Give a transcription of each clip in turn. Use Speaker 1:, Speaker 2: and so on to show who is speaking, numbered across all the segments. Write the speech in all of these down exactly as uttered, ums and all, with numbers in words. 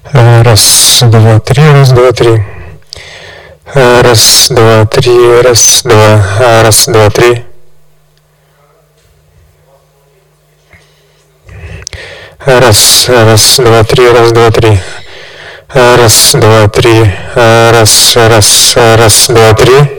Speaker 1: Раз, два, три, раз, два, три. Раз, два, три, раз, два, раз, два, три. Раз, раз, два, три, раз, два, три. Раз, два, три, раз, раз, раз, два, три.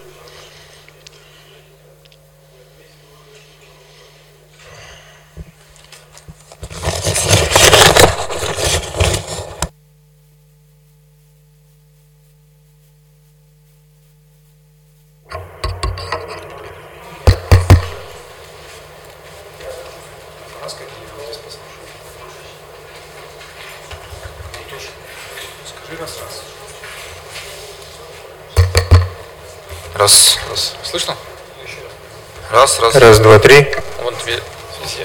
Speaker 2: Раз, раз. Слышно? Раз, раз.
Speaker 1: Раз, два, три.
Speaker 2: Вон тебе везде.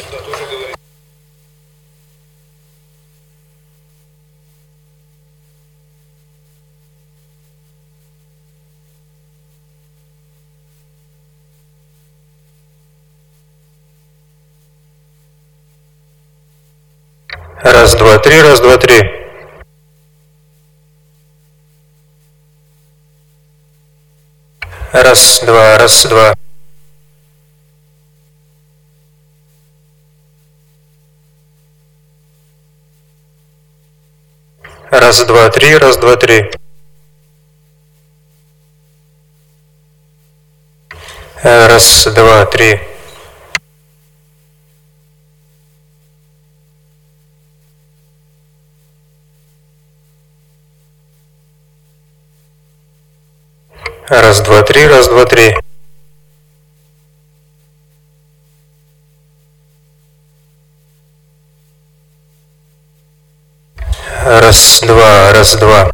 Speaker 1: Раз, два, три, раз, два, три. Раз, два, раз, два. Раз, два, три, раз, два, три. Раз, два, три. Раз, два, три, раз, два, три. Раз, два, раз, два.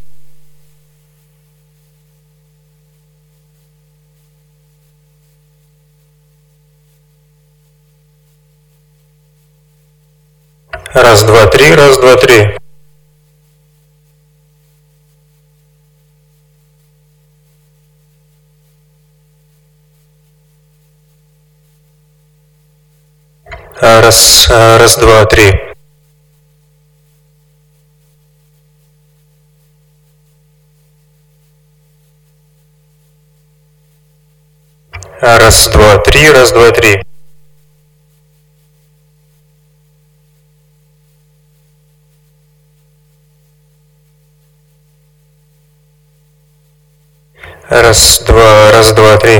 Speaker 1: Раз, два, три, раз, два, три. Раз, раз, два, три. Раз, два, три, раз, два, три. Раз, два, раз, два, три.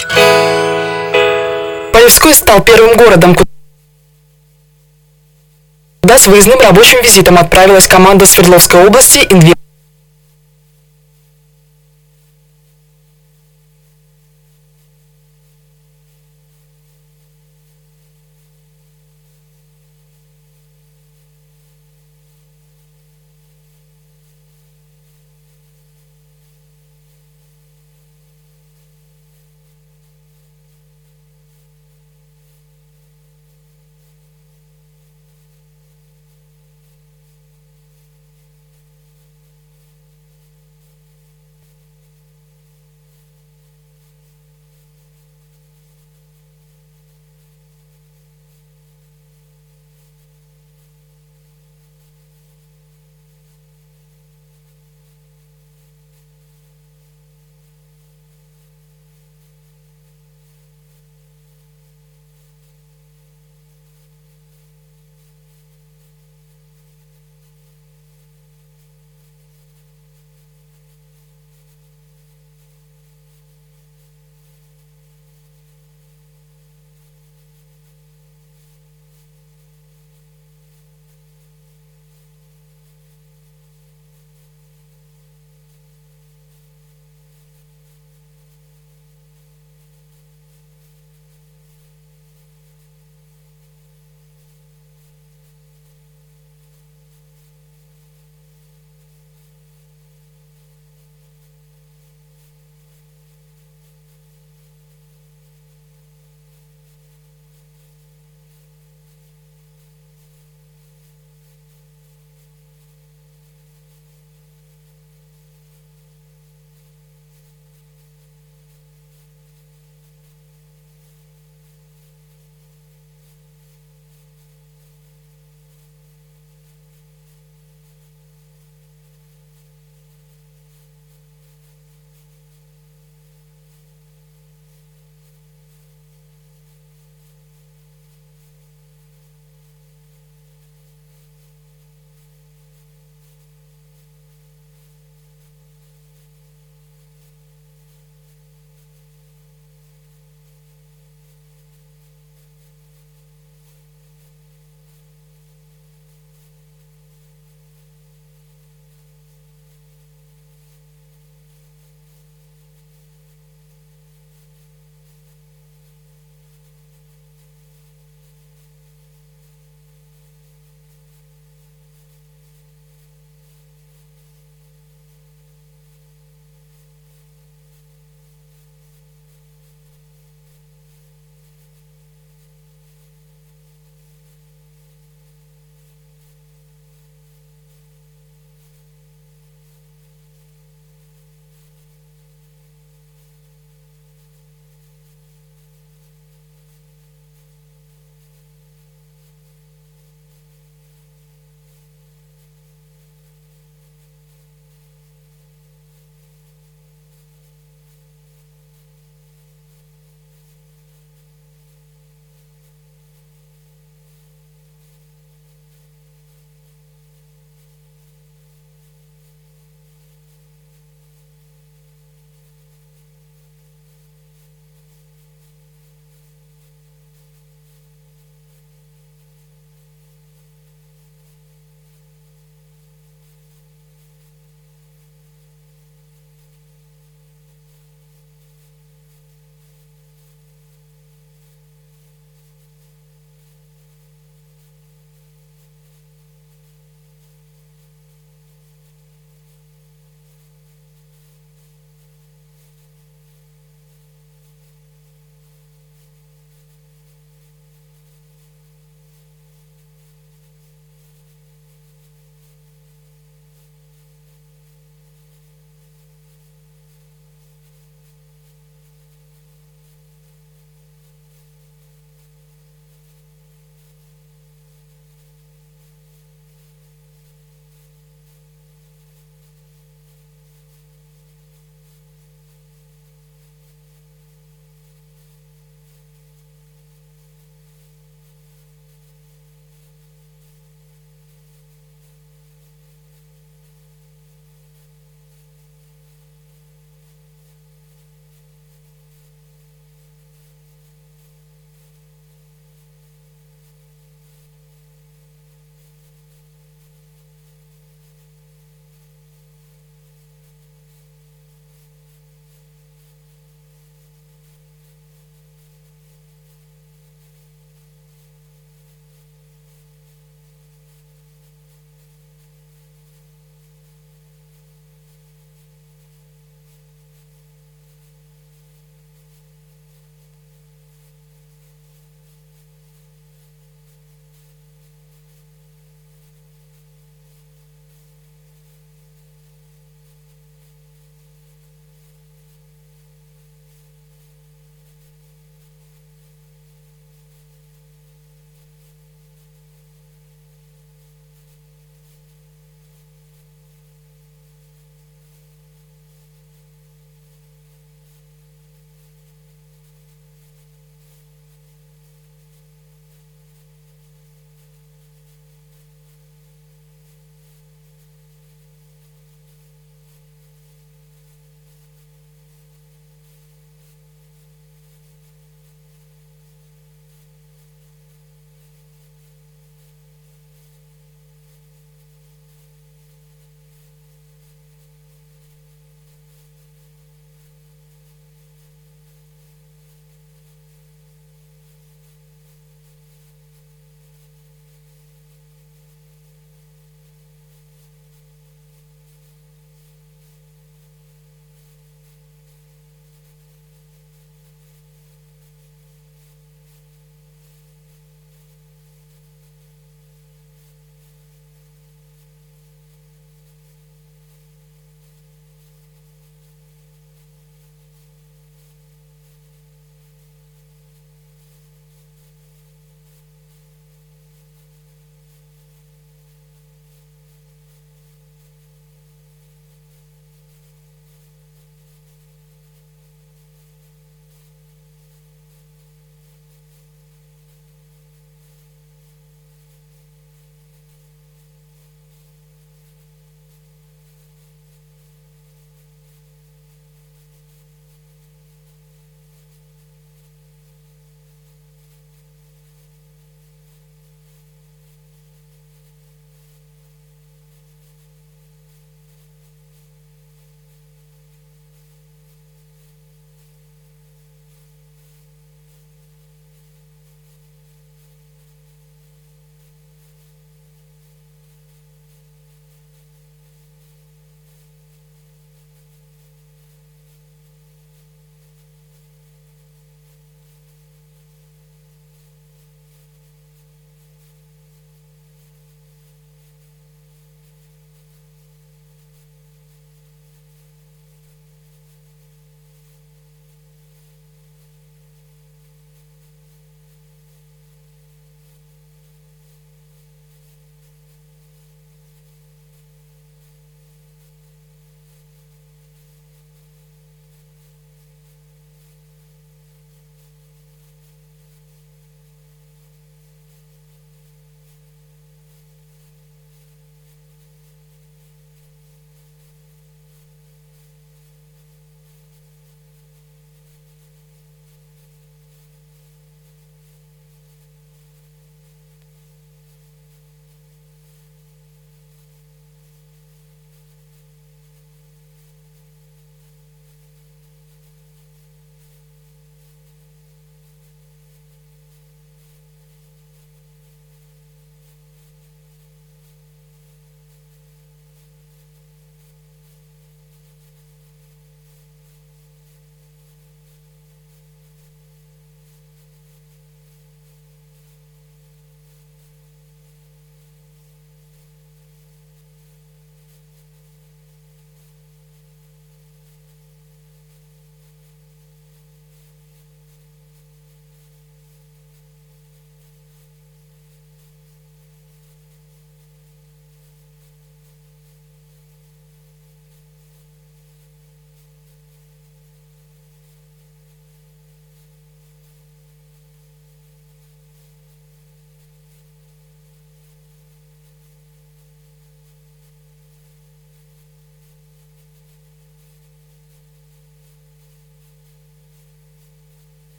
Speaker 3: Полевской стал первым городом, куда с выездным рабочим визитом отправилась команда Свердловской области «Инвест».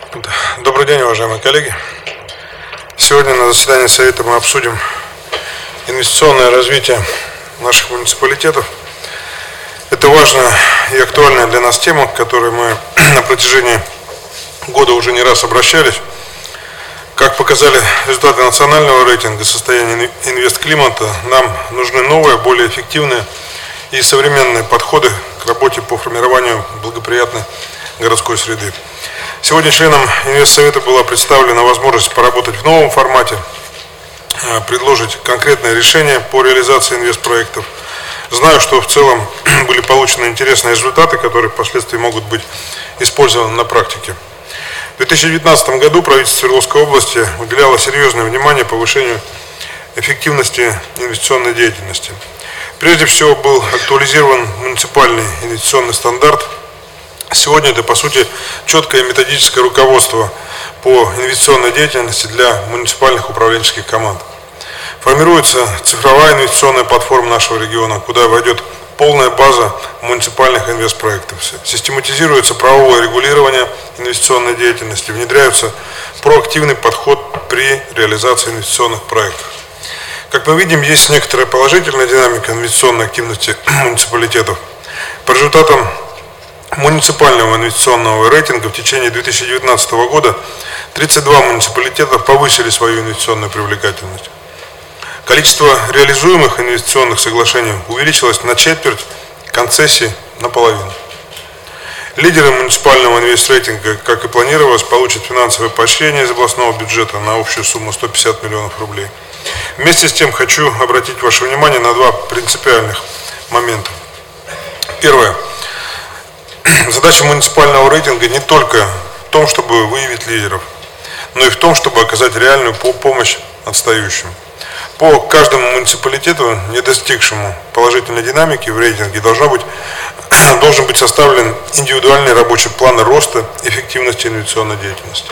Speaker 4: Добрый день, уважаемые коллеги. Сегодня на заседании Совета мы обсудим инвестиционное развитие наших муниципалитетов. Это важная и актуальная для нас тема, к которой мы на протяжении года уже не раз обращались. Как показали результаты национального рейтинга состояния инвестклимата, нам нужны новые, более эффективные и современные подходы к работе по формированию благоприятной городской среды. Сегодня членам Инвестсовета была представлена возможность поработать в новом формате, предложить конкретные решения по реализации инвестпроектов. Знаю, что в целом были получены интересные результаты, которые впоследствии могут быть использованы на практике. В две тысячи девятнадцатом году правительство Свердловской области уделяло серьезное внимание повышению эффективности инвестиционной деятельности. Прежде всего был актуализирован муниципальный инвестиционный стандарт. Сегодня это, по сути, четкое методическое руководство по инвестиционной деятельности для муниципальных управленческих команд. Формируется цифровая инвестиционная платформа нашего региона, куда войдет полная база муниципальных инвестпроектов. Систематизируется правовое регулирование инвестиционной деятельности, внедряется проактивный подход при реализации инвестиционных проектов. Как мы видим, есть некоторая положительная динамика инвестиционной активности муниципалитетов. По результатам муниципального инвестиционного рейтинга в течение две тысячи девятнадцатого года тридцать два муниципалитета повысили свою инвестиционную привлекательность. Количество реализуемых инвестиционных соглашений увеличилось на четверть, концессий наполовину. Лидеры муниципального инвестрейтинга, как и планировалось, получат финансовое поощрение из областного бюджета на общую сумму сто пятьдесят миллионов рублей. Вместе с тем хочу обратить ваше внимание на два принципиальных момента. Первое. Задача муниципального рейтинга не только в том, чтобы выявить лидеров, но и в том, чтобы оказать реальную помощь отстающим. По каждому муниципалитету, не достигшему положительной динамики в рейтинге, должно быть, должен быть составлен индивидуальный рабочий план роста эффективности инвестиционной деятельности.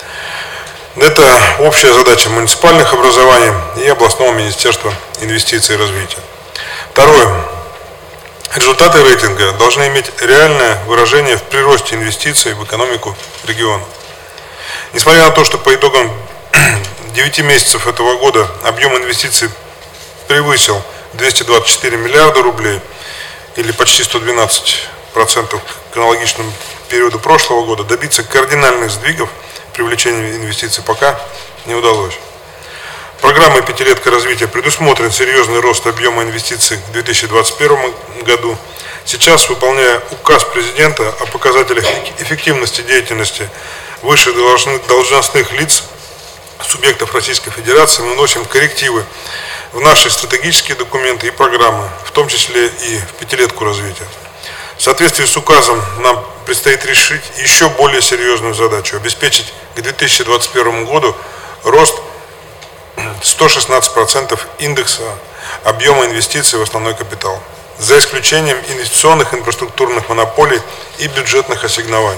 Speaker 4: Это общая задача муниципальных образований и областного министерства инвестиций и развития. Второе. Результаты рейтинга должны иметь реальное выражение в приросте инвестиций в экономику региона. Несмотря на то, что по итогам девяти месяцев этого года объем инвестиций превысил двести двадцать четыре миллиарда рублей, или почти сто двенадцать процентов к аналогичному периоду прошлого года, добиться кардинальных сдвигов в привлечении инвестиций пока не удалось. Программой «Пятилетка развития» предусмотрен серьезный рост объема инвестиций в две тысячи двадцать первом году. Сейчас, выполняя указ президента о показателях эффективности деятельности высших должностных лиц субъектов Российской Федерации, мы вносим коррективы в наши стратегические документы и программы, в том числе и в пятилетку развития. В соответствии с указом нам предстоит решить еще более серьезную задачу – обеспечить к две тысячи двадцать первому году рост сто шестнадцать процентов индекса объема инвестиций в основной капитал, за исключением инвестиционных инфраструктурных монополий и бюджетных ассигнований.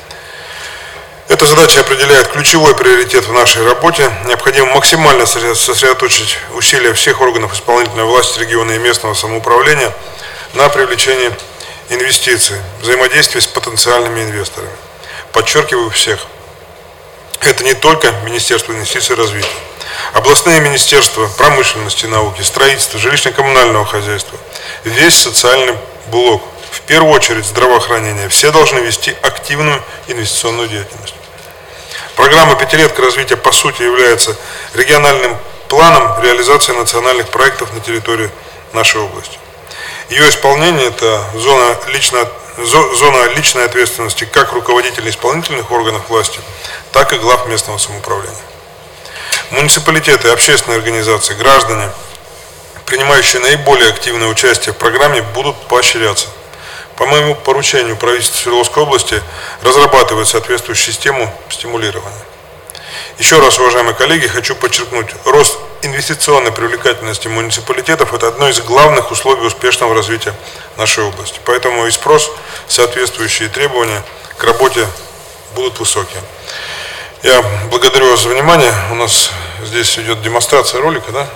Speaker 4: Эта задача определяет ключевой приоритет в нашей работе. Необходимо максимально сосредоточить усилия всех органов исполнительной власти региона и местного самоуправления на привлечении инвестиций, взаимодействии с потенциальными инвесторами. Подчеркиваю, всех. Это не только Министерство инвестиций и развития. Областные министерства промышленности, науки, строительства, жилищно-коммунального хозяйства, весь социальный блок, в первую очередь здравоохранение, все должны вести активную инвестиционную деятельность. Программа «Пятилетка развития» по сути является региональным планом реализации национальных проектов на территории нашей области. Ее исполнение – это зона, лично, зона личной ответственности как руководителей исполнительных органов власти, так и глав местного самоуправления. Муниципалитеты, общественные организации, граждане, принимающие наиболее активное участие в программе, будут поощряться. По моему поручению правительства Свердловской области разрабатывает соответствующую систему стимулирования. Еще раз, уважаемые коллеги, хочу подчеркнуть, рост инвестиционной привлекательности муниципалитетов – это одно из главных условий успешного развития нашей области. Поэтому и спрос, соответствующие требования к работе будут высокие. Я благодарю вас за внимание. У нас здесь идет демонстрация ролика, да?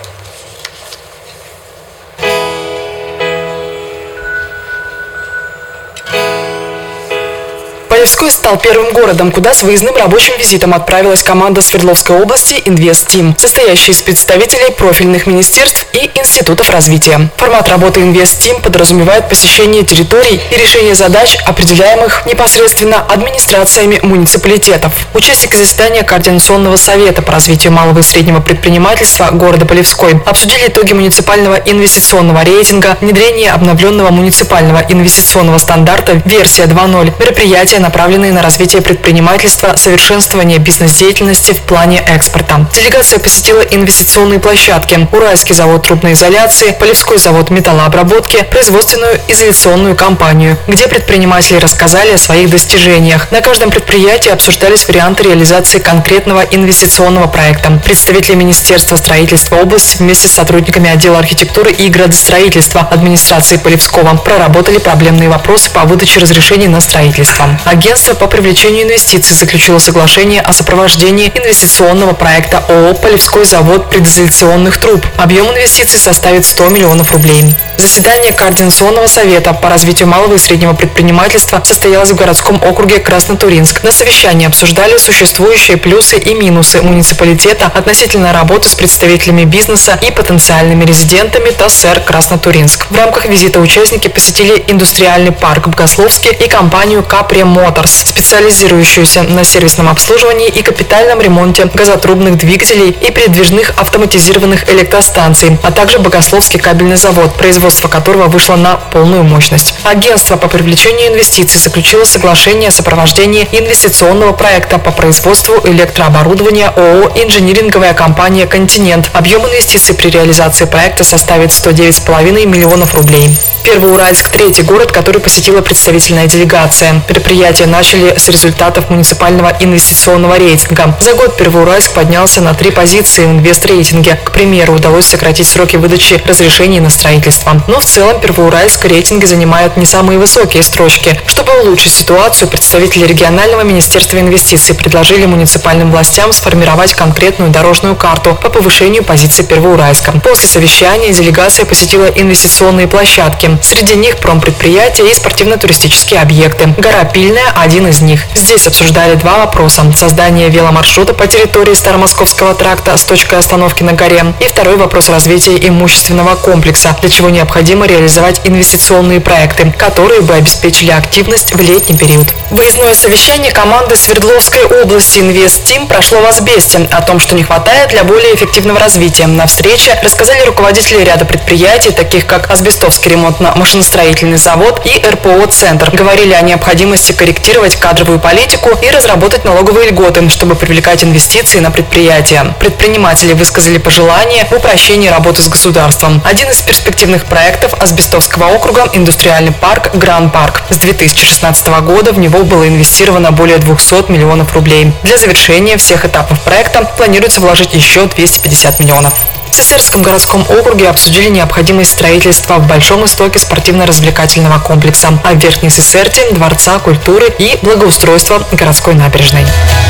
Speaker 3: Полевской стал первым городом, куда с выездным рабочим визитом отправилась команда Свердловской области «Инвест-Тим», состоящая из представителей профильных министерств и институтов развития. Формат работы «Инвест-Тим» подразумевает посещение территорий и решение задач, определяемых непосредственно администрациями муниципалитетов. Участники заседания Координационного совета по развитию малого и среднего предпринимательства города Полевской обсудили итоги муниципального инвестиционного рейтинга, внедрение обновленного муниципального инвестиционного стандарта версия два ноль, мероприятия, направленные на развитие предпринимательства, совершенствование бизнес-деятельности в плане экспорта. Делегация посетила инвестиционные площадки: Уральский завод трубной изоляции, Полевской завод металлообработки, производственную изоляционную компанию, где предприниматели рассказали о своих достижениях. На каждом предприятии обсуждались варианты реализации конкретного инвестиционного проекта. Представители Министерства строительства области вместе с сотрудниками отдела архитектуры и градостроительства администрации Полевского проработали проблемные вопросы по выдаче разрешений на строительство. Агентство по привлечению инвестиций заключило соглашение о сопровождении инвестиционного проекта ООО «Полевской завод предизоляционных труб». Объем инвестиций составит сто миллионов рублей. Заседание Координационного совета по развитию малого и среднего предпринимательства состоялось в городском округе Краснотуринск. На совещании обсуждали существующие плюсы и минусы муниципалитета относительно работы с представителями бизнеса и потенциальными резидентами ТАССЭР Краснотуринск. В рамках визита участники посетили индустриальный парк Богословский и компанию «Капрем Моторс», специализирующуюся на сервисном обслуживании и капитальном ремонте газотрубных двигателей и передвижных автоматизированных электростанций, а также Богословский кабельный завод, производство которого вышло на полную мощность. Агентство по привлечению инвестиций заключило соглашение о сопровождении инвестиционного проекта по производству электрооборудования ООО «Инжиниринговая компания «Континент». Объем инвестиций при реализации проекта составит сто девять целых пять десятых миллионов рублей. Первоуральск – третий город, который посетила представительная делегация. Мероприятие начали с результатов муниципального инвестиционного рейтинга. За год Первоуральск поднялся на три позиции в инвест-рейтинге. К примеру, удалось сократить сроки выдачи разрешений на строительство. Но в целом Первоуральск в рейтинге занимает не самые высокие строчки. Чтобы улучшить ситуацию, представители регионального министерства инвестиций предложили муниципальным властям сформировать конкретную дорожную карту по повышению позиций Первоуральска. После совещания делегация посетила инвестиционные площадки. Среди них промпредприятия и спортивно-туристические объекты. Гора Пильная – один из них. Здесь обсуждали два вопроса: создание веломаршрута по территории Старомосковского тракта с точкой остановки на горе, и второй вопрос развития имущественного комплекса, для чего необходимо реализовать инвестиционные проекты, которые бы обеспечили активность в летний период. Выездное совещание команды Свердловской области «Инвест-Тим» прошло в Асбесте. О том, что не хватает для более эффективного развития, на встрече рассказали руководители ряда предприятий, таких как Асбестовский ремонтно-машиностроительный завод и эр пэ о-центр. Говорили о необходимости корректировать кадровую политику и разработать налоговые льготы, чтобы привлекать инвестиции на предприятия. Предприниматели высказали пожелания в упрощении работы с государством. Один из перспективных проектов Асбестовского округа – индустриальный парк «Гранд-Парк». С две тысячи шестнадцатого года в него было инвестировано более двухсот миллионов рублей. Для завершения всех этапов проекта планируется вложить еще двести пятьдесят миллионов. В Цесарском городском округе обсудили необходимость строительства в Большом Истоке спортивно-развлекательного комплекса, а в Верхней Сесерте – Дворца культуры и благоустройства городской набережной.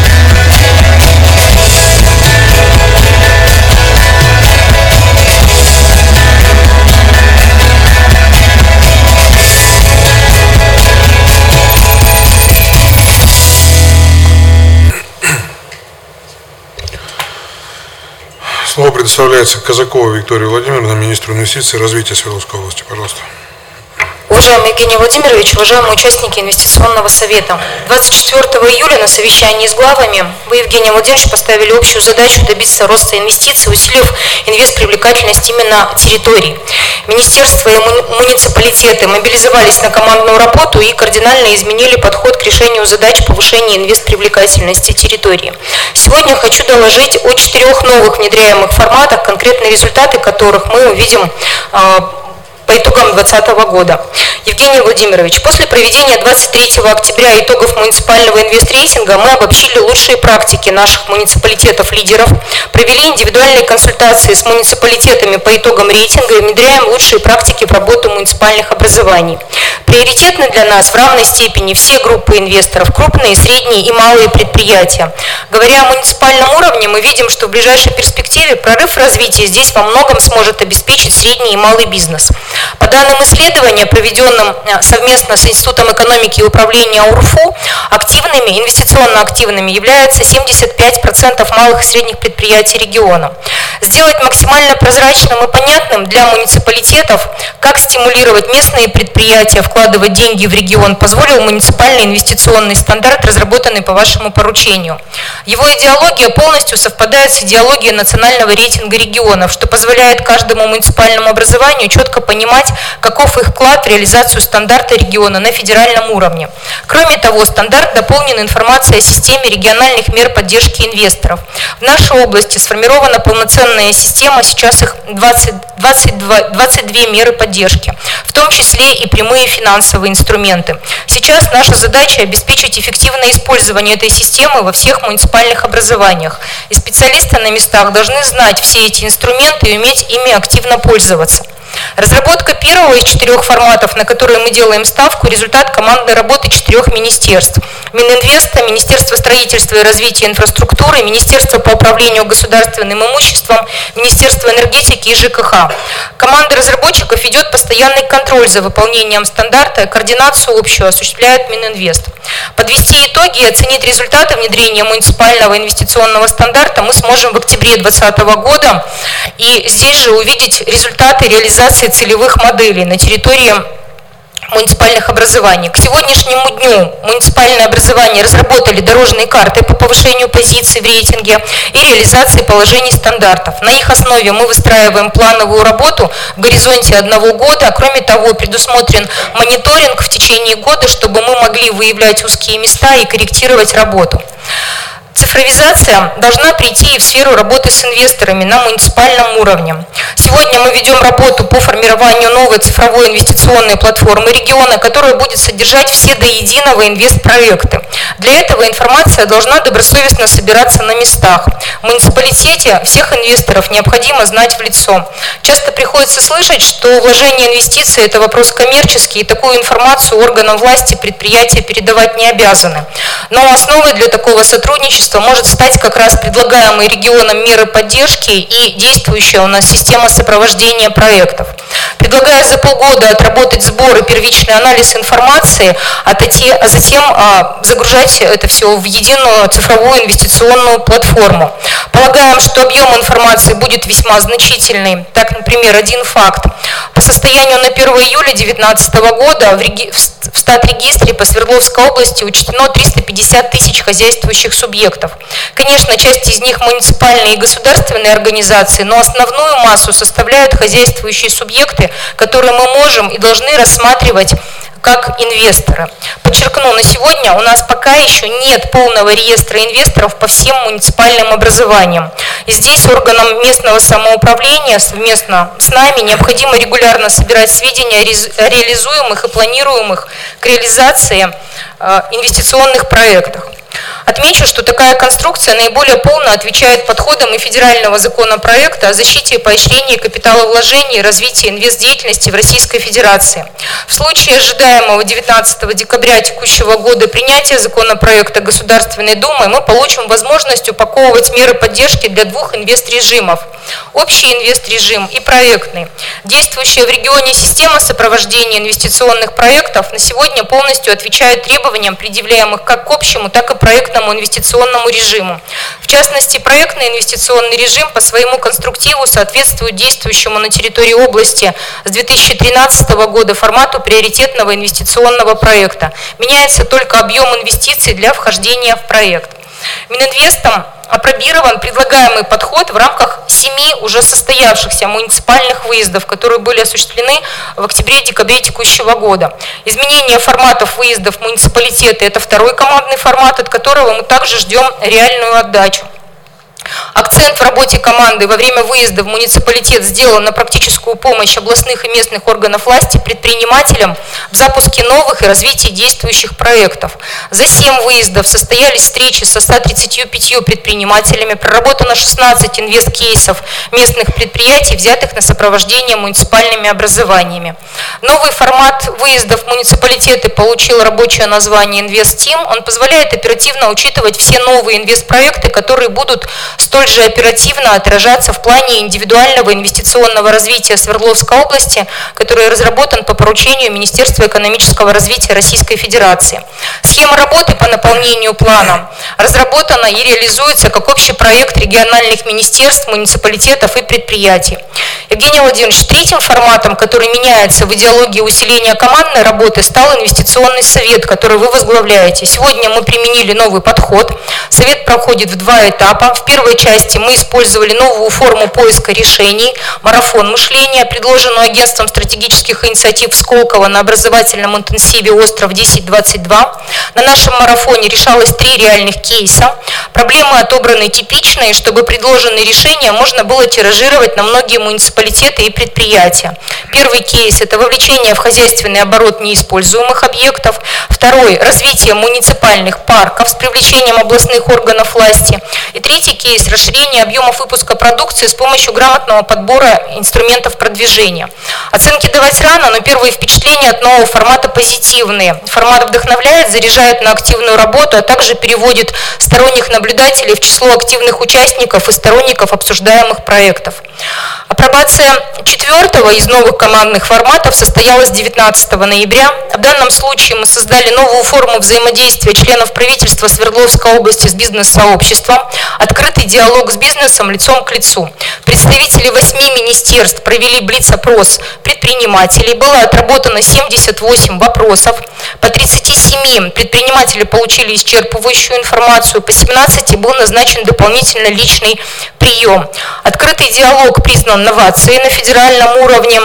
Speaker 4: Слово предоставляется Казаковой Виктории Владимировне, министру инвестиций и развития Свердловской области. Пожалуйста.
Speaker 5: Уважаемый Евгений Владимирович, уважаемые участники инвестиционного совета, двадцать четвёртого июля на совещании с главами вы, Евгений Владимирович, поставили общую задачу добиться роста инвестиций, усилив инвестпривлекательность именно территорий. Министерство и муниципалитеты мобилизовались на командную работу и кардинально изменили подход к решению задач повышения инвестпривлекательности территории. Сегодня хочу доложить о четырех новых внедряемых форматах, конкретные результаты которых мы увидим по итогам две тысячи двадцатого года. Евгений Владимирович, после проведения двадцать третьего октября итогов муниципального инвестрейтинга мы обобщили лучшие практики наших муниципалитетов-лидеров, провели индивидуальные консультации с муниципалитетами по итогам рейтинга и внедряем лучшие практики в работу муниципальных образований. Приоритетны для нас в равной степени все группы инвесторов, крупные, средние и малые предприятия. Говоря о муниципальном уровне, мы видим, что в ближайшей перспективе прорыв развития здесь во многом сможет обеспечить средний и малый бизнес. По данным исследования, проведенным совместно с Институтом экономики и управления УРФУ, активными, инвестиционно активными являются семьдесят пять процентов малых и средних предприятий региона. Сделать максимально прозрачным и понятным для муниципалитетов, как стимулировать местные предприятия вкладывать деньги в регион, позволил муниципальный инвестиционный стандарт, разработанный по вашему поручению. Его идеология полностью совпадает с идеологией национального рейтинга регионов, что позволяет каждому муниципальному образованию четко понимать, каков их вклад в реализацию стандарта региона на федеральном уровне. Кроме того, стандарт дополнен информацией о системе региональных мер поддержки инвесторов. В нашей области сформирована полноценная система, сейчас их двадцать, двадцать два, двадцать две меры поддержки, в том числе и прямые финансовые инструменты. Сейчас наша задача обеспечить эффективное использование этой системы во всех муниципальных образованиях. И специалисты на местах должны знать все эти инструменты и уметь ими активно пользоваться. Разработка первого из четырех форматов, на которые мы делаем ставку, результат командной работы четырех министерств. Мининвеста, Министерство строительства и развития инфраструктуры, Министерство по управлению государственным имуществом, Министерство энергетики и ЖКХ. Команда разработчиков ведет постоянный контроль за выполнением стандарта, координацию общую осуществляет Мининвест. Подвести итоги и оценить результаты внедрения муниципального инвестиционного стандарта мы сможем в октябре две тысячи двадцатого года, и здесь же увидеть результаты реализации целевых моделей на территории муниципальных образований. К сегодняшнему дню муниципальные образования разработали дорожные карты по повышению позиций в рейтинге и реализации положений стандартов. На их основе мы выстраиваем плановую работу в горизонте одного года. Кроме того, предусмотрен мониторинг в течение года, чтобы мы могли выявлять узкие места и корректировать работу. Цифровизация должна прийти и в сферу работы с инвесторами на муниципальном уровне. Сегодня мы ведем работу по формированию новой цифровой инвестиционной платформы региона, которая будет содержать все до единого инвестпроекты. Для этого информация должна добросовестно собираться на местах. В муниципалитете всех инвесторов необходимо знать в лицо. Часто приходится слышать, что вложение инвестиций – это вопрос коммерческий, и такую информацию органам власти предприятия передавать не обязаны. Но основой для такого сотрудничества может стать как раз предлагаемые регионом меры поддержки и действующая у нас система сопровождения проектов. Предлагаю за полгода отработать сбор и первичный анализ информации, а затем загружать это все в единую цифровую инвестиционную платформу. Полагаем, что объем информации будет весьма значительный. Так, например, один факт. По состоянию на первое июля две тысячи девятнадцатого года в, реги... в статрегистре по Свердловской области учтено триста пятьдесят тысяч хозяйствующих субъектов. Конечно, часть из них муниципальные и государственные организации, но основную массу составляют хозяйствующие субъекты, которые мы можем и должны рассматривать как инвесторы. Подчеркну, на сегодня у нас пока еще нет полного реестра инвесторов по всем муниципальным образованиям. И здесь органам местного самоуправления совместно с нами необходимо регулярно собирать сведения о реализуемых и планируемых к реализации инвестиционных проектах. Отмечу, что такая конструкция наиболее полно отвечает подходам и федерального законопроекта о защите и поощрении капиталовложений и развитии инвестдеятельности в Российской Федерации. В случае ожидаемого девятнадцатого декабря текущего года принятия законопроекта Государственной Думой мы получим возможность упаковывать меры поддержки для двух инвест-режимов. Общий инвест-режим и проектный. Действующая в регионе система сопровождения инвестиционных проектов на сегодня полностью отвечает требованиям, предъявляемых как к общему, так и проектному инвестиционному режиму. В частности, проектный инвестиционный режим по своему конструктиву соответствует действующему на территории области с две тысячи тринадцатого года формату приоритетного инвестиционного проекта. Меняется только объем инвестиций для вхождения в проект. Мининвестом апробирован предлагаемый подход в рамках семи уже состоявшихся муниципальных выездов, которые были осуществлены в октябре-декабре текущего года. Изменение форматов выездов в муниципалитеты – это второй командный формат, от которого мы также ждем реальную отдачу. Акцент в работе команды во время выезда в муниципалитет сделан на практическую помощь областных и местных органов власти предпринимателям в запуске новых и развитии действующих проектов. За семь выездов состоялись встречи со ста тридцатью пятью предпринимателями, проработано шестнадцать инвест-кейсов местных предприятий, взятых на сопровождение муниципальными образованиями. Новый формат выездов в муниципалитеты получил рабочее название «Инвест-Тим». Он позволяет оперативно учитывать все новые инвестпроекты, которые будут столь же оперативно отражаться в плане индивидуального инвестиционного развития Свердловской области, который разработан по поручению Министерства экономического развития Российской Федерации. Схема работы по наполнению плана разработана и реализуется как общий проект региональных министерств, муниципалитетов и предприятий. Евгений Владимирович, третьим форматом, который меняется в идеологии усиления командной работы, стал инвестиционный совет, который вы возглавляете. Сегодня мы применили новый подход. Совет проходит в два этапа. В первой части мы использовали новую форму поиска решений, марафон мышления, предложенную агентством стратегических инициатив Сколково на образовательном интенсиве «Остров десять двадцать два». На нашем марафоне решалось три реальных кейса. Проблемы отобраны типичные, чтобы предложенные решения можно было тиражировать на многие муниципалитеты и предприятия. Первый кейс – это вовлечение в хозяйственный оборот неиспользуемых объектов. Второй – развитие муниципальных парков с привлечением областных органов власти. И третий кейс – расширение объемов выпуска продукции с помощью грамотного подбора инструментов продвижения. Оценки давать рано, но первые впечатления от нового формата позитивные. Формат вдохновляет, заряжает на активную работу, а также переводит сторонних наблюдателей в число активных участников и сторонников обсуждаемых проектов. Апробация четвертого из новых командных форматов состоялась девятнадцатого ноября. В данном случае мы создали новую форму взаимодействия членов правительства Свердловской области с бизнес-сообществом, открытый диалог с бизнесом лицом к лицу. Представители восьми министерств провели блиц-опрос предпринимателей, было отработано семьдесят восемь вопросов, по тридцати семи предприниматели получили исчерпывающую информацию, по семнадцати был назначен дополнительно личный прием. Открытый диалог признан новацией на федеральном уровне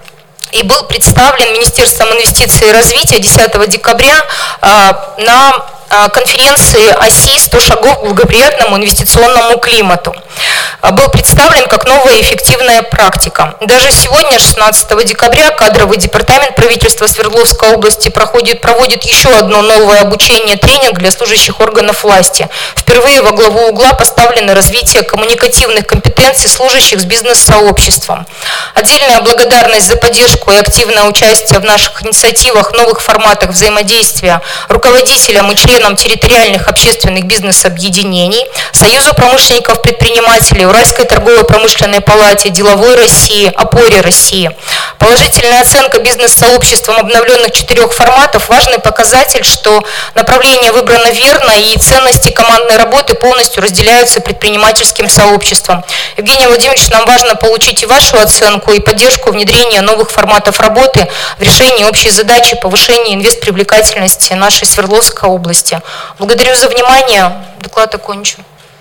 Speaker 5: и был представлен Министерством инвестиций и развития десятого декабря э, на конференции ОСИ «сто шагов к благоприятному инвестиционному климату». Был представлен как новая эффективная практика. Даже сегодня, шестнадцатого декабря, кадровый департамент правительства Свердловской области проходит, проводит еще одно новое обучение, тренинг для служащих органов власти. Впервые во главу угла поставлено развитие коммуникативных компетенций служащих с бизнес-сообществом. Отдельная благодарность за поддержку и активное участие в наших инициативах, новых форматах взаимодействия руководителям и членам территориальных общественных бизнес-объединений, Союзу промышленников, предпринимателей, Уральской торгово-промышленной палате, Деловой России, Опоре России. Положительная оценка бизнес-сообществом обновленных четырех форматов – важный показатель, что направление выбрано верно и ценности командной работы полностью разделяются предпринимательским сообществом. Евгений Владимирович, нам важно получить и вашу оценку, и поддержку внедрения новых форматов работы в решении общей задачи повышения инвестпривлекательности нашей Свердловской области. Благодарю за внимание. Доклад окончен.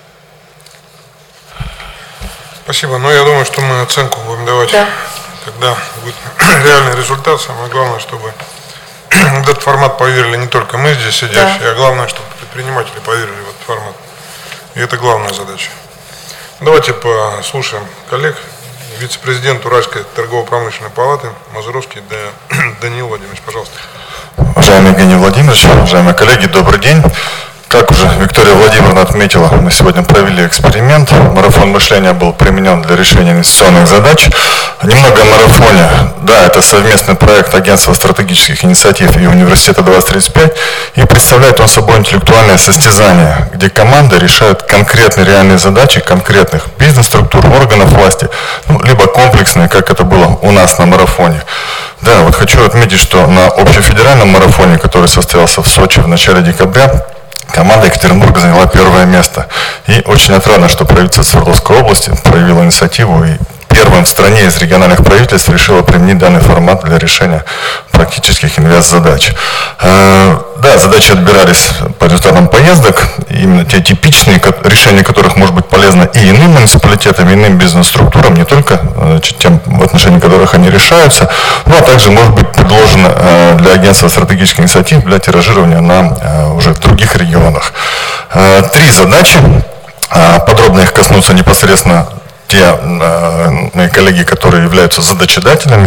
Speaker 4: Спасибо. Но я думаю, что мы оценку будем давать, да, когда будет реальный результат. Самое главное, чтобы в этот формат поверили не только мы здесь сидящие, да, а главное, чтобы предприниматели поверили в этот формат. И это главная задача. Давайте послушаем коллег. Вице-президент Уральской торгово-промышленной палаты Мазуровский Даниил Владимирович, пожалуйста.
Speaker 6: Уважаемый Евгений Владимирович, уважаемые коллеги, добрый день. Как уже Виктория Владимировна отметила, мы сегодня провели эксперимент. Марафон мышления был применен для решения инвестиционных задач. Немного о марафоне. Да, это совместный проект Агентства стратегических инициатив и Университета двадцать тридцать пять. И представляет он собой интеллектуальное состязание, где команды решают конкретные реальные задачи конкретных бизнес-структур, органов власти, ну, либо комплексные, как это было у нас на марафоне. Да, вот хочу отметить, что на общефедеральном марафоне, который состоялся в Сочи в начале декабря, команда Екатеринбурга заняла первое место. И очень отрадно, что правительство Свердловской области проявило инициативу и первым в стране из региональных правительств решило применить данный формат для решения практических инвест-задач. Да, задачи отбирались по результатам поездок, именно те типичные решения которых может быть полезно и иным муниципалитетам, и иным бизнес-структурам, не только тем, в отношении которых они решаются, но также может быть предложено для агентства стратегических инициатив для тиражирования на уже других регионах. Три задачи. подробно их коснутся непосредственно те э, мои коллеги, которые являются задачедателями,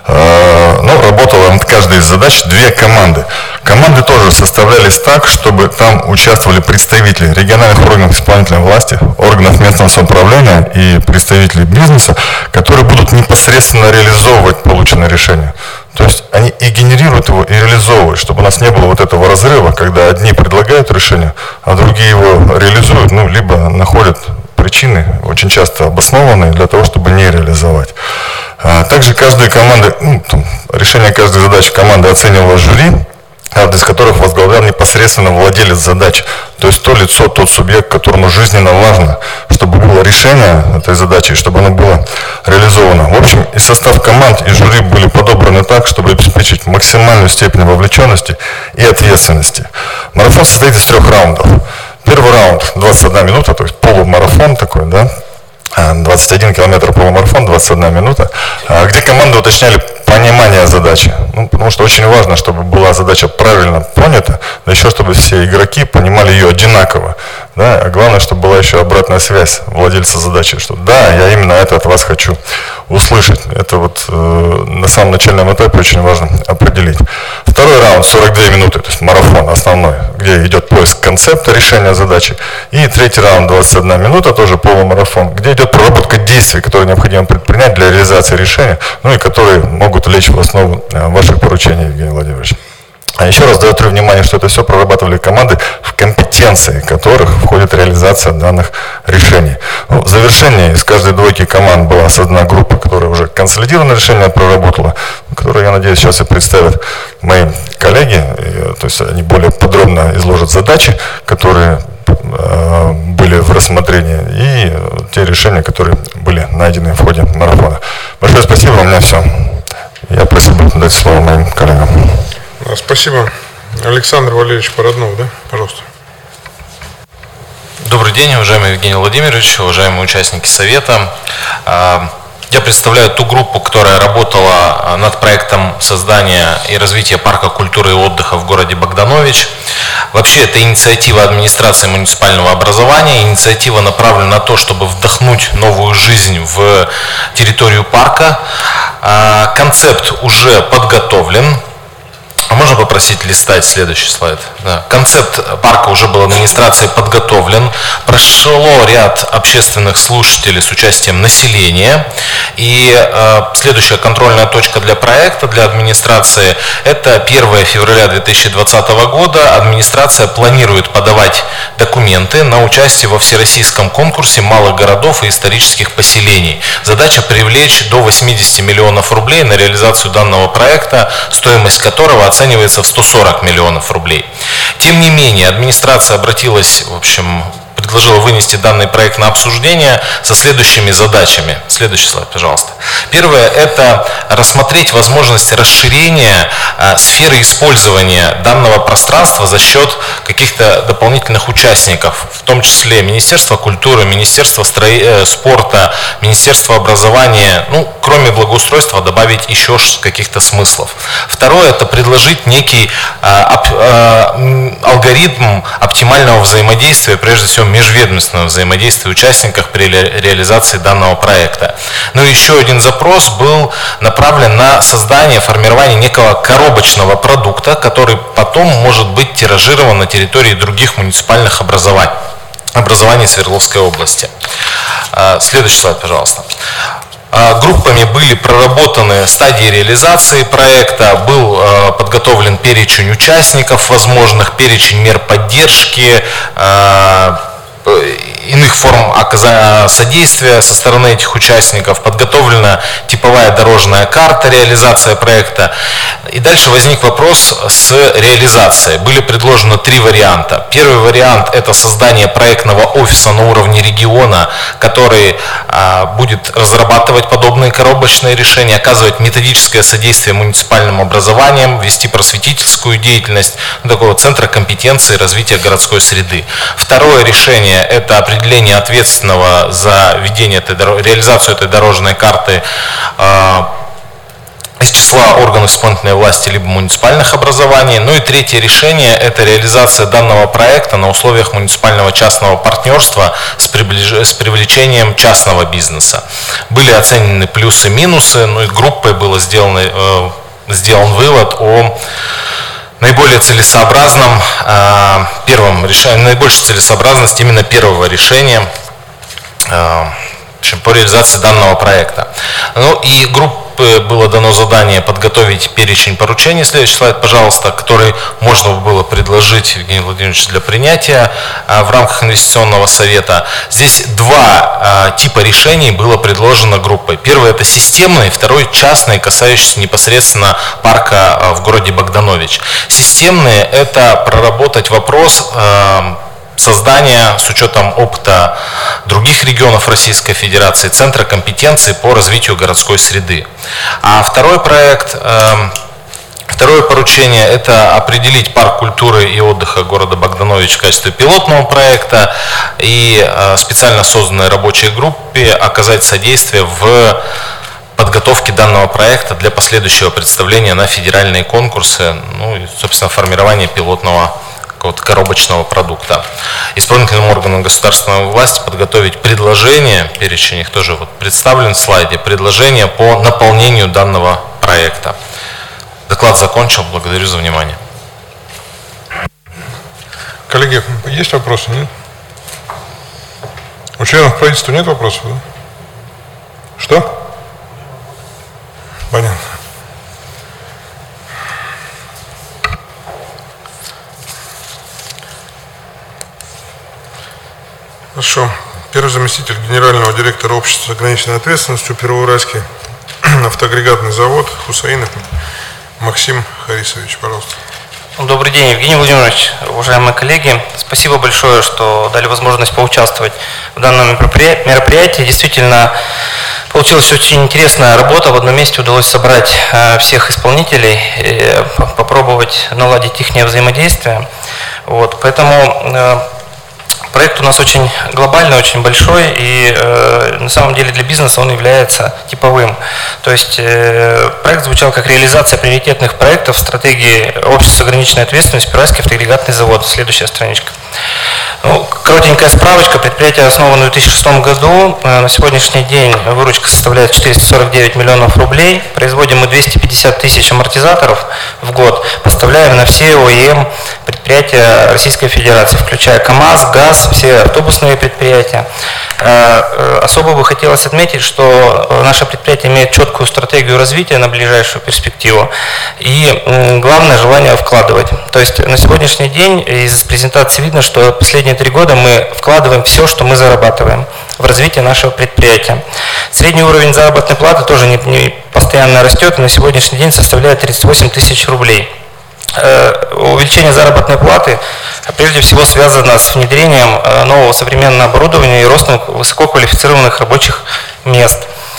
Speaker 6: э, но работала над каждой из задач две команды. Команды тоже составлялись так, чтобы там участвовали представители региональных органов исполнительной власти, органов местного самоуправления и представители бизнеса, которые будут непосредственно реализовывать полученное решение. То есть они и генерируют его, и реализовывают, чтобы у нас не было вот этого разрыва, когда одни предлагают решение, а другие его реализуют, ну, либо находят причины, очень часто обоснованные, для того, чтобы не реализовать. А также каждая команда, ну, там, решение каждой задачи команды оценивала жюри, каждый из которых возглавлял непосредственно владелец задач. То есть то лицо, тот субъект, которому жизненно важно, чтобы было решение этой задачи, чтобы оно было реализовано. В общем, и состав команд, и жюри были подобраны так, чтобы обеспечить максимальную степень вовлеченности и ответственности. Марафон состоит из трех раундов. Первый раунд двадцать одна минута, то есть полумарафон такой, да, двадцать один километр полумарафон, двадцать одна минута, где команды уточняли понимание задачи. Ну, потому что очень важно, чтобы была задача правильно понята, да еще чтобы все игроки понимали ее одинаково. Да, а главное, чтобы была еще обратная связь владельца задачи, что да, я именно это от вас хочу услышать. Это вот э, на самом начальном этапе очень важно определить. Второй раунд сорок две минуты, то есть марафон основной, где идет поиск концепта решения задачи. И третий раунд двадцать одна минута, тоже полумарафон, где идет проработка действий, которые необходимо предпринять для реализации решения, ну и которые могут лечь в основу ваших поручений, Евгений Владимирович. А еще раз заострю внимание, что это все прорабатывали команды, в компетенции которых входит реализация данных решений. Ну, в завершении из каждой двойки команд была создана группа, которая уже консолидированное решение проработала, которую, я надеюсь, сейчас и представят мои коллеги, и, то есть они более подробно изложат задачи, которые э, были в рассмотрении, и те решения, которые были найдены в ходе марафона. Большое спасибо, у меня все. Я просил бы дать слово моим коллегам.
Speaker 4: Спасибо. Александр Валерьевич Породнов, да? Пожалуйста.
Speaker 2: Добрый день, уважаемый Евгений Владимирович, уважаемые участники Совета. Я представляю ту группу, которая работала над проектом создания и развития парка культуры и отдыха в городе Богданович. Вообще, это инициатива администрации муниципального образования. Инициатива направлена на то, чтобы вдохнуть новую жизнь в территорию парка. Концепт уже подготовлен. Можно попросить листать следующий слайд? Да. Концепт парка уже был администрацией подготовлен. Прошло ряд общественных слушателей с участием населения. И э, следующая контрольная точка для проекта, для администрации, это первое февраля две тысячи двадцатого года. Администрация планирует подавать документы на участие во всероссийском конкурсе малых городов и исторических поселений. Задача привлечь до восьмидесяти миллионов рублей на реализацию данного проекта, стоимость которого оценивается оценивается в сто сорок миллионов рублей. Тем не менее, администрация обратилась, в общем, предложила вынести данный проект на обсуждение со следующими задачами. Следующий слайд, пожалуйста. Первое – это рассмотреть возможность расширения а, сферы использования данного пространства за счет каких-то дополнительных участников, в том числе Министерства культуры, Министерства стро... спорта, Министерства образования, ну, кроме благоустройства, добавить еще каких-то смыслов. Второе – это предложить некий а, об, а, алгоритм оптимального взаимодействия, прежде всего, межведомственного взаимодействия участников при реализации данного проекта. Ну и еще один запрос был направлен на создание, формирование некого коробочного продукта, который потом может быть тиражирован на территории других муниципальных образований, образований Свердловской области. Следующий слайд, пожалуйста. Группами были проработаны стадии реализации проекта, был э, подготовлен перечень участников возможных, перечень мер поддержки, э, иных форм содействия со стороны этих участников, подготовлена типовая дорожная карта, реализация проекта. И дальше возник вопрос с реализацией. Были предложены три варианта. Первый вариант – это создание проектного офиса на уровне региона, который а, будет разрабатывать подобные коробочные решения, оказывать методическое содействие муниципальным образованиям, вести просветительскую деятельность, ну, такого центра компетенции и развития городской среды. Второе решение – это определение ответственного за ведение этой, реализацию этой дорожной карты из числа органов исполнительной власти либо муниципальных образований. Ну и третье решение – это реализация данного проекта на условиях муниципального частного партнерства с, приближ... с привлечением частного бизнеса. Были оценены плюсы и минусы, ну и группой было сделано, э, сделан вывод о наиболее целесообразном, э, первом решении, наибольшей целесообразности именно первого решения э, по реализации данного проекта. Ну и группе было дано задание подготовить перечень поручений, следующий слайд, пожалуйста, который можно было предложить Евгению Владимировичу для принятия а, в рамках инвестиционного совета. Здесь два а, типа решений было предложено группой. Первый – это системный, второй – частный, касающийся непосредственно парка а, в городе Богданович. Системные – это проработать вопрос а, создания с учетом опыта других регионов Российской Федерации Центра компетенции по развитию городской среды. А второй проект, второе поручение – это определить парк культуры и отдыха города Богданович в качестве пилотного проекта и специально созданной рабочей группе оказать содействие в подготовке данного проекта для последующего представления на федеральные конкурсы, ну и, собственно, формирования пилотного коробочного продукта. Исполнительным органам государственной власти подготовить предложение, перечень их тоже вот представлен в слайде, предложение по наполнению данного проекта. Доклад закончил. Благодарю за внимание.
Speaker 4: Коллеги, есть вопросы? Нет? У членов правительства нет вопросов? Да? Что? Понятно. Хорошо. Первый заместитель генерального директора общества с ограниченной ответственностью Первоуральский автоагрегатный завод Хусаинов Максим Харисович, пожалуйста.
Speaker 7: Добрый день, Евгений Владимирович, уважаемые коллеги. Спасибо большое, что дали возможность поучаствовать в данном мероприятии. Действительно, получилась очень интересная работа. В одном месте удалось собрать всех исполнителей, и попробовать наладить их взаимодействие. Вот, поэтому проект у нас очень глобальный, очень большой, и э, на самом деле для бизнеса он является типовым. То есть э, проект звучал как реализация приоритетных проектов в стратегии общества с ограниченной ответственностью Первоуральский автоагрегатный завод. Следующая страничка. Ну, коротенькая справочка. Предприятие основано в две тысячи шестом году. На сегодняшний день выручка составляет четыреста сорок девять миллионов рублей. Производим мы двести пятьдесят тысяч амортизаторов в год. Поставляем на все о и эм предприятия Российской Федерации, включая КАМАЗ, ГАЗ, все автобусные предприятия. Особо бы хотелось отметить, что наше предприятие имеет четкую стратегию развития на ближайшую перспективу и главное желание вкладывать. То есть на сегодняшний день из презентации видно, что последние три года мы вкладываем все, что мы зарабатываем в развитие нашего предприятия. Средний уровень заработной платы тоже не, не постоянно растет и на сегодняшний день составляет тридцать восемь тысяч рублей. Увеличение заработной платы прежде всего связано с внедрением нового современного оборудования и ростом высококвалифицированных рабочих мест.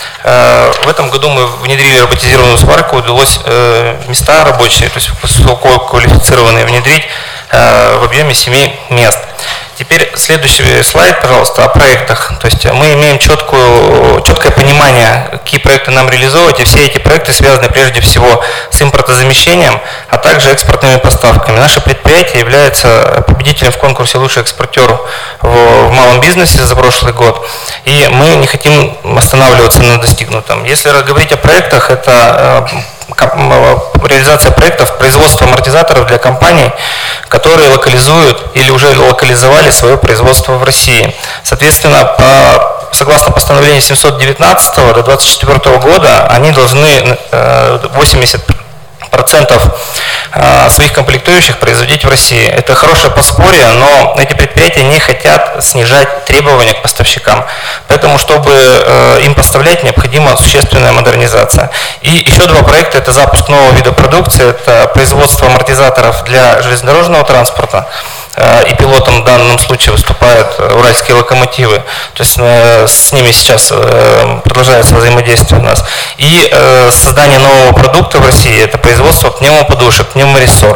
Speaker 7: В этом году мы внедрили роботизированную сварку, удалось места рабочие, то есть высококвалифицированные, внедрить в объеме семи мест. Теперь следующий слайд, пожалуйста, о проектах. То есть мы имеем четкую, четкое понимание, какие проекты нам реализовывать, и все эти проекты связаны прежде всего с импортозамещением, а также экспортными поставками. Наше предприятие является победителем в конкурсе «Лучший экспортер в малом бизнесе» за прошлый год, и мы не хотим останавливаться на достигнутом. Если говорить о проектах, это реализация проектов производства амортизаторов для компаний, которые локализуют или уже локализовали свое производство в России. Соответственно, по, согласно постановлению семьсот девятнадцатого до двадцать четвёртого года они должны восемьдесят процентов своих комплектующих производить в России. Это хорошее подспорье, но эти предприятия не хотят снижать требования к поставщикам. Поэтому, чтобы им поставлять, необходима существенная модернизация. И еще два проекта – это запуск нового вида продукции, это производство амортизаторов для железнодорожного транспорта. И пилотом в данном случае выступают уральские локомотивы. То есть с ними сейчас продолжается взаимодействие у нас. И создание нового продукта в России – это производство пневмоподушек, пневморессор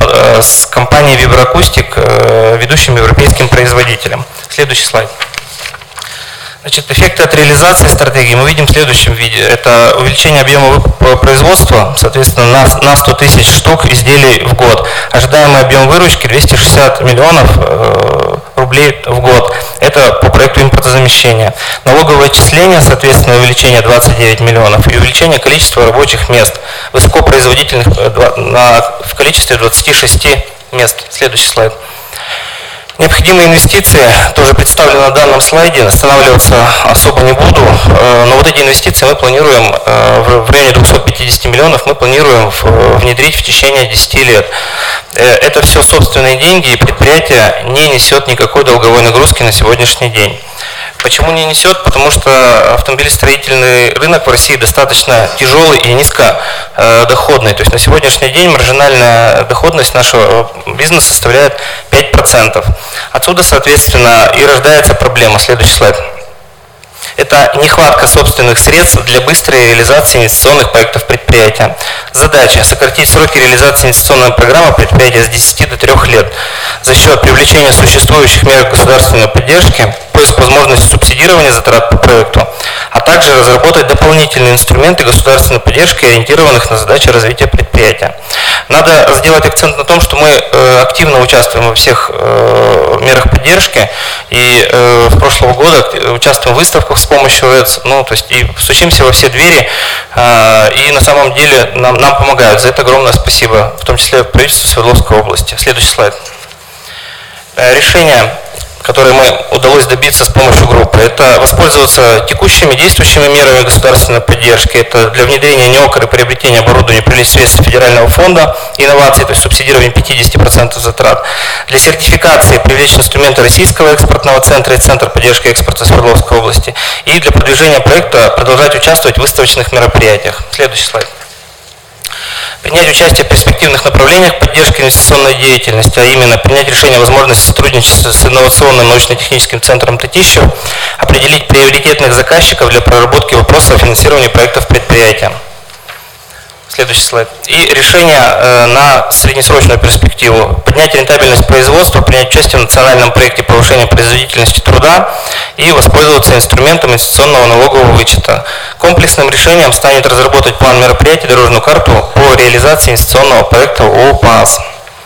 Speaker 7: с компанией Виброакустик, ведущим европейским производителем. Следующий слайд. Значит, эффекты от реализации стратегии мы видим в следующем виде. Это увеличение объема производства, соответственно, на, на сто тысяч штук изделий в год. Ожидаемый объем выручки двести шестьдесят миллионов э, рублей в год. Это по проекту импортозамещения. Налоговое отчисление, соответственно, увеличение двадцать девять миллионов и увеличение количества рабочих мест, высокопроизводительных э, на, в количестве двадцати шести мест. Следующий слайд. Необходимые инвестиции тоже представлены на данном слайде, останавливаться особо не буду, но вот эти инвестиции мы планируем в районе двухсот пятидесяти миллионов, мы планируем внедрить в течение десяти лет. Это все собственные деньги, и предприятие не несет никакой долговой нагрузки на сегодняшний день. Почему не несет? Потому что автомобилестроительный рынок в России достаточно тяжелый и низкодоходный. То есть на сегодняшний день маржинальная доходность нашего бизнеса составляет пять процентов. Отсюда, соответственно, и рождается проблема. Следующий слайд. Это нехватка собственных средств для быстрой реализации инвестиционных проектов предприятия. Задача – сократить сроки реализации инвестиционной программы предприятия с десяти до трёх лет за счет привлечения существующих мер государственной поддержки, поиск возможности субсидирования затрат по проекту, а также разработать дополнительные инструменты государственной поддержки, ориентированных на задачи развития предприятия. Надо сделать акцент на том, что мы активно участвуем во всех мерах поддержки, и с прошлого года участвуем в выставках с помощью ЭЦ, ну, то есть и стучимся во все двери, и на самом деле нам, нам помогают. За это огромное спасибо, в том числе правительству Свердловской области. Следующий слайд. Решение, которое мы удалось добиться с помощью группы, это воспользоваться текущими действующими мерами государственной поддержки. Это для внедрения НИОКР и приобретения оборудования привлечь средства Федерального фонда инноваций, то есть субсидирование пятидесяти процентов затрат. Для сертификации привлечь инструменты Российского экспортного центра и Центр поддержки экспорта Свердловской области. И для продвижения проекта продолжать участвовать в выставочных мероприятиях. Следующий слайд. Принять участие в перспективных направлениях поддержки инвестиционной деятельности, а именно принять решение о возможности сотрудничества с инновационным научно-техническим центром Татищев, определить приоритетных заказчиков для проработки вопросов о финансировании проектов предприятия. Следующий слайд. И решение э, на среднесрочную перспективу. Поднять рентабельность производства, принять участие в национальном проекте повышения производительности труда и воспользоваться инструментом инвестиционного налогового вычета. Комплексным решением станет разработать план мероприятий, дорожную карту по реализации инвестиционного проекта ООО ПАС.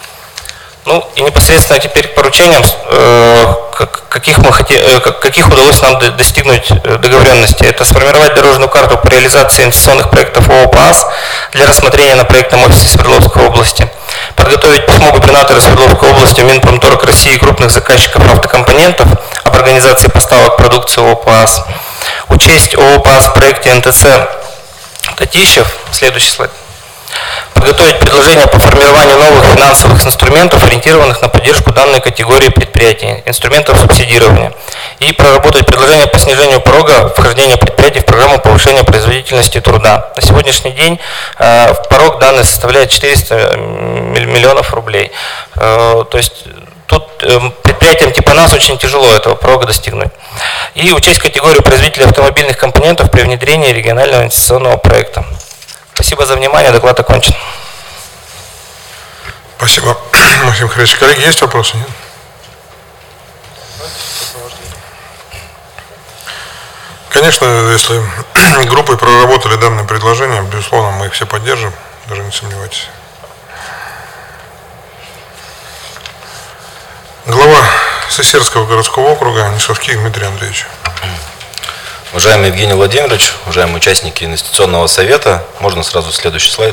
Speaker 7: Ну и непосредственно теперь к поручениям, э, каких, мы хоте, э, каких удалось нам достигнуть договоренности. Это сформировать дорожную карту по реализации инвестиционных проектов ООО ПАС для рассмотрения на проектном офисе Свердловской области. Подготовить письмо губернатора Свердловской области в Минпромторг России и крупных заказчиков автокомпонентов об организации поставок продукции ООО ПАС. Учесть ООО ПАС в проекте эн тэ цэ Татищев. Следующий слайд. Подготовить предложение по формированию новых финансовых инструментов, ориентированных на поддержку данной категории предприятий, инструментов субсидирования. И проработать предложение по снижению порога вхождения предприятий в программу повышения производительности труда. На сегодняшний день э, порог данный составляет четыреста миллионов рублей. Э, то есть тут э, предприятиям типа нас очень тяжело этого порога достигнуть. И учесть категорию производителей автомобильных компонентов при внедрении регионального инвестиционного проекта. Спасибо за внимание. Доклад окончен.
Speaker 4: Спасибо, Максим Харисович. Коллеги, есть вопросы? Нет? Конечно, если группой проработали данное предложение, безусловно, мы их все поддержим, даже не сомневайтесь. Глава Сысерского городского округа Нишевских Дмитрий Андреевич.
Speaker 8: Уважаемый Евгений Владимирович, уважаемые участники инвестиционного совета, можно сразу следующий слайд.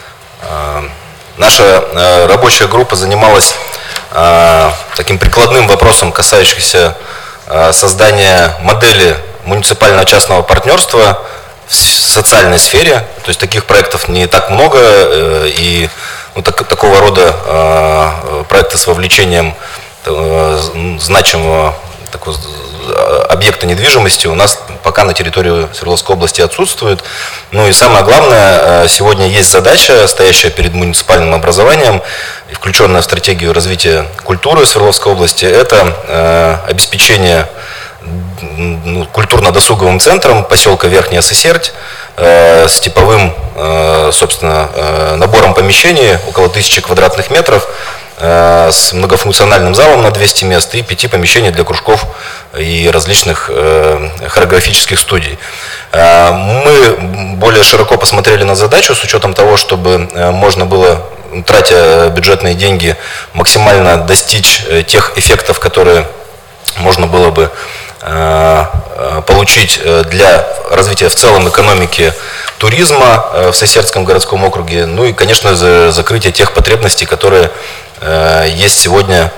Speaker 8: Наша рабочая группа занималась таким прикладным вопросом, касающимся создания модели муниципального частного партнерства в социальной сфере. То есть таких проектов не так много, и ну, так, такого рода проекты с вовлечением значимого такого объекта недвижимости у нас пока на территории Свердловской области отсутствует. Ну и самое главное, сегодня есть задача, стоящая перед муниципальным образованием и включенная в стратегию развития культуры Свердловской области, это обеспечение ну, культурно-досуговым центром поселка Верхняя Сысерть с типовым, собственно, набором помещений, около тысячи квадратных метров, с многофункциональным залом на двести мест и пяти помещений для кружков и различных хореографических студий. Мы более широко посмотрели на задачу с учетом того, чтобы можно было, тратя бюджетные деньги, максимально достичь тех эффектов, которые можно было бы получить для развития в целом экономики туризма в Сысертском городском округе, ну и, конечно, за закрытие тех потребностей, которые есть сегодня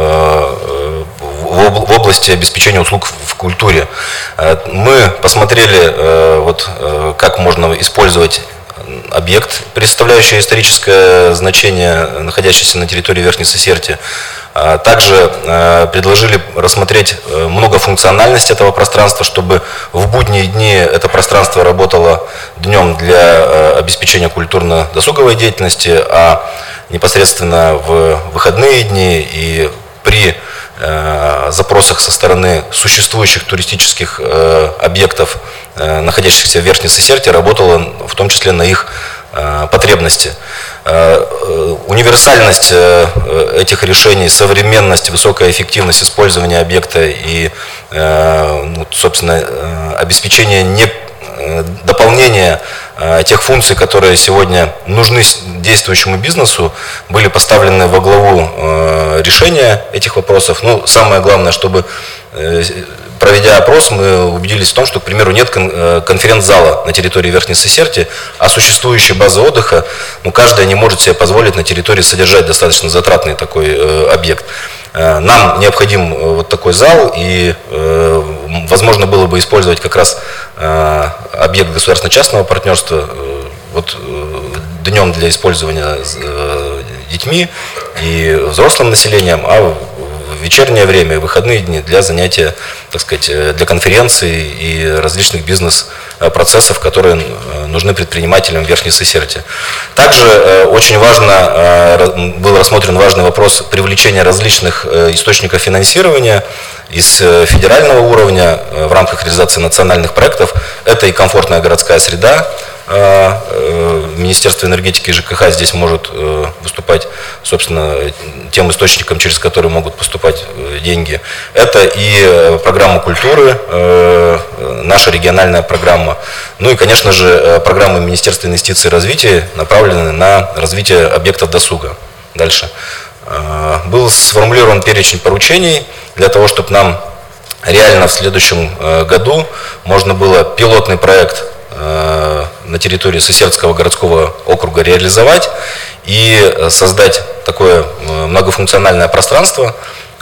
Speaker 8: в области обеспечения услуг в культуре. Мы посмотрели, вот, как можно использовать объект, представляющий историческое значение, находящийся на территории Верхней Сысерти. Также предложили рассмотреть многофункциональность этого пространства, чтобы в будние дни это пространство работало днем для обеспечения культурно-досуговой деятельности, а непосредственно в выходные дни и при запросах со стороны существующих туристических объектов, находящихся в Верхней Сысерти, работало в том числе на их потребности. Универсальность этих решений, современность, высокая эффективность использования объекта и, собственно, обеспечение не дополнения тех функций, которые сегодня нужны действующему бизнесу, были поставлены во главу решения этих вопросов. Ну, самое главное, чтобы, проведя опрос, мы убедились в том, что, к примеру, нет конференц-зала на территории Верхней Сысерти, а существующие базы отдыха, ну, каждая не может себе позволить на территории содержать достаточно затратный такой э, объект. Нам необходим вот такой зал, и э, возможно было бы использовать как раз э, объект государственно-частного партнерства э, вот, э, днем для использования э, детьми и взрослым населением, а в вечернее время, выходные дни для занятия, так сказать, для конференций и различных бизнес-процессов, которые нужны предпринимателям Верхней Сысерти. Также очень важно, был рассмотрен важный вопрос привлечения различных источников финансирования из федерального уровня в рамках реализации национальных проектов. Это и комфортная городская среда. Министерство энергетики и ЖКХ здесь может выступать, собственно, тем источником, через который могут поступать деньги. Это и программа культуры, наша региональная программа. Ну и, конечно же, программы Министерства инвестиций и развития, направленные на развитие объектов досуга. Дальше. Был сформулирован перечень поручений для того, чтобы нам реально в следующем году можно было пилотный проект на территории Сысертского городского округа реализовать и создать такое многофункциональное пространство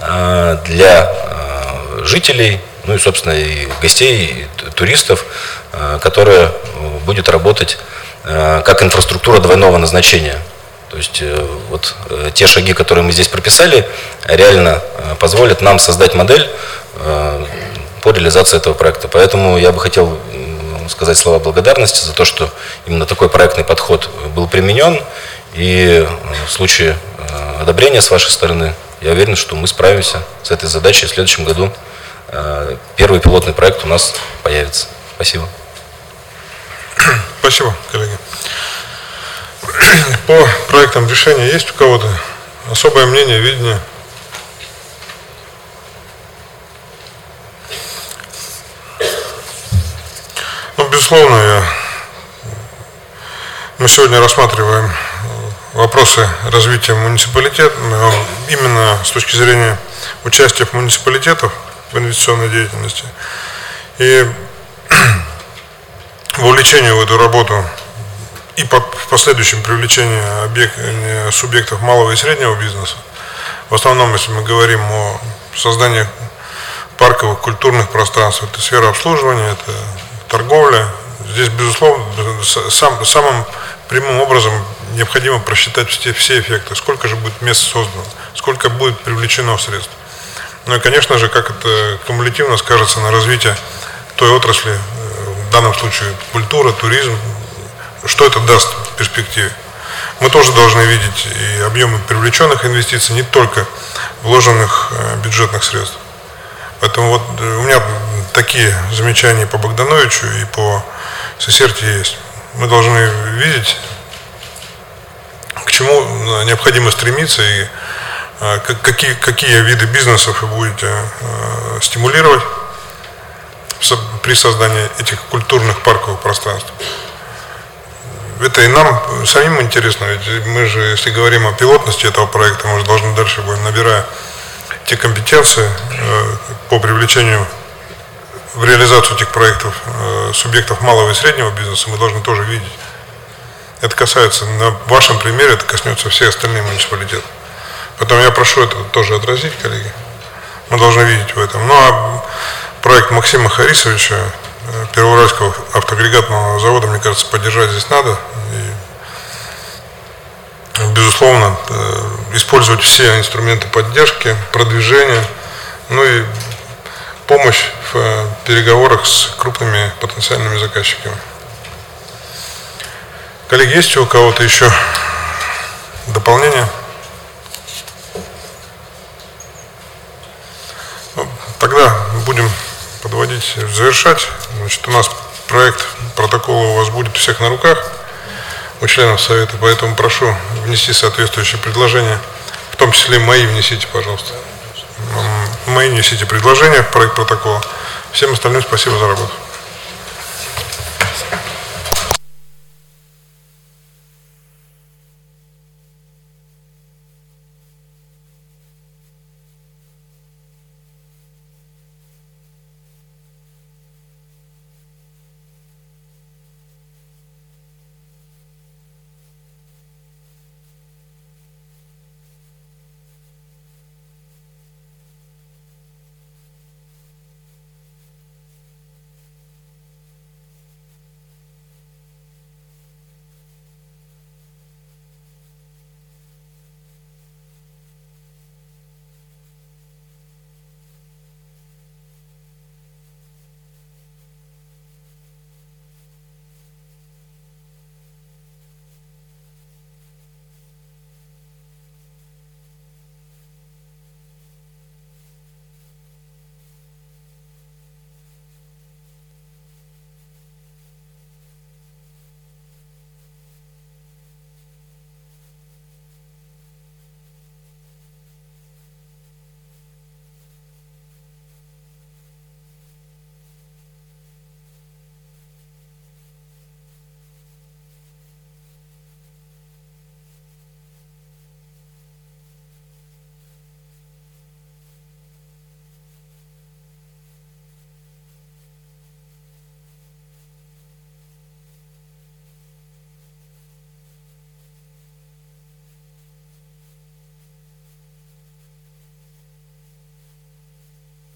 Speaker 8: для жителей, ну и, собственно, и гостей, и туристов, которое будет работать как инфраструктура двойного назначения. То есть вот те шаги, которые мы здесь прописали, реально позволят нам создать модель по реализации этого проекта. Поэтому я бы хотел сказать слова благодарности за то, что именно такой проектный подход был применен. И в случае одобрения с вашей стороны, я уверен, что мы справимся с этой задачей. В следующем году первый пилотный проект у нас появится. Спасибо.
Speaker 4: Спасибо, коллеги. По проектам решения есть у кого-то особое мнение, видение? Ну, безусловно, я... мы сегодня рассматриваем вопросы развития муниципалитета, именно с точки зрения участия муниципалитетов в инвестиционной деятельности и вовлечению в эту работу и по, в последующем привлечении объект, субъектов малого и среднего бизнеса. В основном, если мы говорим о создании парковых культурных пространств, это сфера обслуживания, это торговля. Здесь, безусловно, сам, самым прямым образом необходимо просчитать все, все эффекты. Сколько же будет мест создано, сколько будет привлечено средств. Ну и, конечно же, как это кумулятивно скажется на развитии той отрасли, в данном случае культура, туризм, что это даст в перспективе. Мы тоже должны видеть и объемы привлеченных инвестиций, не только вложенных бюджетных средств. Поэтому вот у меня такие замечания по Богдановичу и по Сысерти есть. Мы должны видеть, к чему необходимо стремиться и какие, какие виды бизнесов вы будете стимулировать при создании этих культурных парковых пространств. Это и нам самим интересно, ведь мы же, если говорим о пилотности этого проекта, мы же должны дальше будем, набирая те компетенции по привлечению в реализацию этих проектов субъектов малого и среднего бизнеса, мы должны тоже видеть. Это касается, на вашем примере, это коснется всех остальных муниципалитетов. Поэтому я прошу это тоже отразить, коллеги. Мы должны видеть в этом. Ну а проект Максима Харисовича, Первоуральского автоагрегатного завода, мне кажется, поддержать здесь надо. И, безусловно, использовать все инструменты поддержки, продвижения, ну и помощь в переговорах с крупными потенциальными заказчиками. Коллеги, есть у кого-то еще дополнения? Ну, тогда будем подводить, завершать. Значит, у нас проект протокола у вас будет у всех на руках, у членов Совета, поэтому прошу внести соответствующие предложения, в том числе мои внесите, пожалуйста. Мои внесите предложения в проект протокола. Всем остальным спасибо за работу.